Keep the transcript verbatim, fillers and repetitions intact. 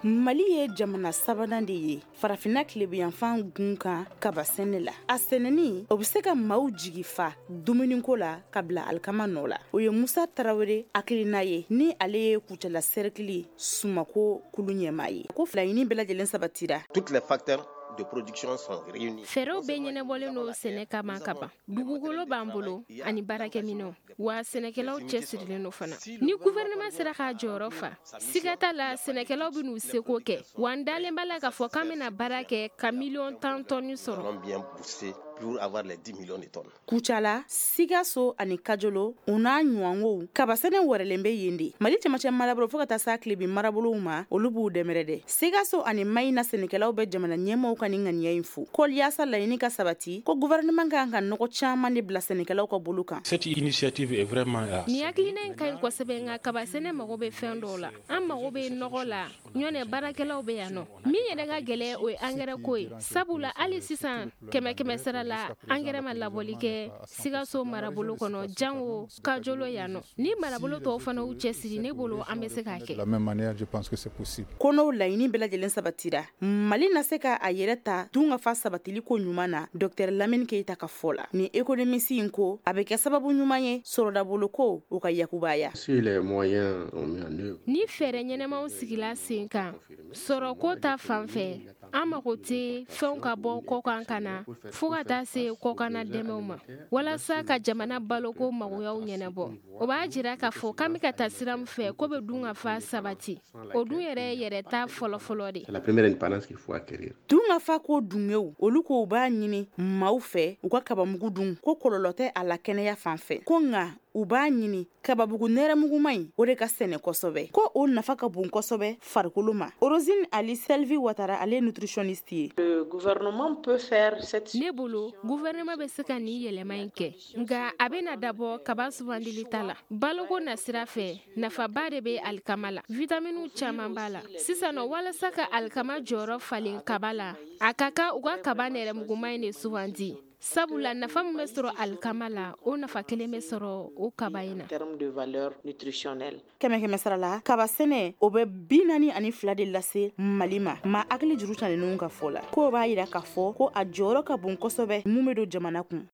Mali ye jamana sabanan de ye farafina kilebiyanfan gun kan kaba sɛnɛ la. A sɛnɛni o bɛ se ka maaw jigi fa dumuniko la ka bila alikama nɔ la. O ye Musa Tarawele hakilina ye ni ale ye kucala cercle Sumako kulu ɲɛmaa ye. Ko filaɲini bɛɛ lajɛlen sabatira. Toutes les facteurs de production sont réunis. Fɛɛrɛw bɛ ɲɛnɛbɔlen no sɛnɛ kama ka ban. Dugukolo b'an bolo ani baarakɛminɛw wa sɛnɛkɛlaw cɛsirilen no fana. Ni gouvernement sera k'a jɔyɔrɔ fa, siga t'a la sɛnɛkɛlaw bɛ n'u seko kɛ. Wa n dalen b'a la k'a fɔ k'an bɛna baara kɛ ka miliyɔn tan tɔni sɔrɔ. Bien poussé pour avoir les dix millions de tonnes. Kucala, Sigaso ani Kajolo, o n'a ɲɔgɔnw kaba sɛnɛ wɛrɛlen bɛ yen de. Mali cɛmancɛ marabolo fo ka taa s'a kilebi marabolow ma, olu b'u dɛmɛrɛ dɛ. Sigaso ani Mayina sɛnɛkɛlaw bɛ jamana ɲɛmaaw ka ni ŋaniya in fo. Ko yaasa laɲini ka sabati, ko gouvernement kan ka nɔgɔ caman de bila sɛnɛkɛlaw ka bolo kan. Cette initiative est vraiment Ni hakilina in ka ɲi kosɛbɛ nka kaba sɛnɛ mago bɛ fɛn dɔw la. An mago bɛ nɔgɔ la, ɲɔnɛ baarakɛlaw bɛ yan nɔ. Min yɛrɛ ka gɛlɛn o ye angɛrɛ ko ye. Sabula hali sisan kɛmɛ kɛmɛ sara la angɛrɛ ma labɔli kɛ Sigaso marabolo kɔnɔ jango Kajolo yan nɔ. Ni marabolo tɔw fana u cɛsiri ne bolo an bɛ se k'a kɛ. De la même manière, je pense que c'est possible. Ko n'o laɲini bɛɛ lajɛlen sabatira, Mali na se ka a yɛrɛ ta dun ka fa sabatili ko ɲuman na Docteur Lamine Keita ka fɔ la. Ni économiste in ko a bɛ kɛ sababu ɲuman ye sɔrɔdabolo ko o ka yakubaya. Si les moyens sont mis en œuvre. Ni fɛɛrɛ ɲɛnɛmaw sigila sen kan sɔrɔko ta fan fɛ an mago tɛ fɛnw ka bɔ kɔkan ka na fo ka taa se kɔkanna dɛmɛw ma walasa ka jamana baloko magoyaw ɲɛnɛbɔ. O b'a jira k'a fɔ k'an bɛ ka taa sira min fɛ ko bɛ dun ka fa sabati. O dun yɛrɛ yɛrɛ ta fɔlɔfɔlɔ de. C'est la première indépendance qu'il faut acquérir. Dun ka fa ko dungew olu ko b'a ɲini maaw fɛ u ka kabamugu dun ko kɔlɔlɔ tɛ a la kɛnɛya fan fɛ. Ko nka u b'a ɲini kababugu nɛrɛmuguma in o de ka sɛnɛ kosɛbɛ. Ko o nafa ka bon kosɛbɛ farikolo ma. Orozine Ali Selvi Watara ale nutritionniste ye. Le gouvernement peut faire cette Ne bolo gouvernement bɛ se ka nin yɛlɛma in kɛ nka a bɛna dabɔ kaba sugandili ta la. Baloko na sira fɛ nafaba de bɛ alikama la. Vitaminiw caman b'a la. Sisan nɔ walasa ka alikama jɔyɔrɔ falen kaba la a ka kan u ka kaba nɛrɛmuguma in de sugandi. Sabula nafa min bɛ sɔrɔ alikama la o nafa kelen bɛ sɔrɔ o kaba in na. en termes de valeur nutritionnelle. Kɛmɛ kɛmɛ sara la kaba sɛnɛ o bɛ bi naani ani fila de lase Mali ma. Ma hakili juru caneninw ka fɔ la. Ko b'a yira k'a fɔ ko a jɔyɔrɔ ka bon kosɛbɛ mun bɛ don jamana kun.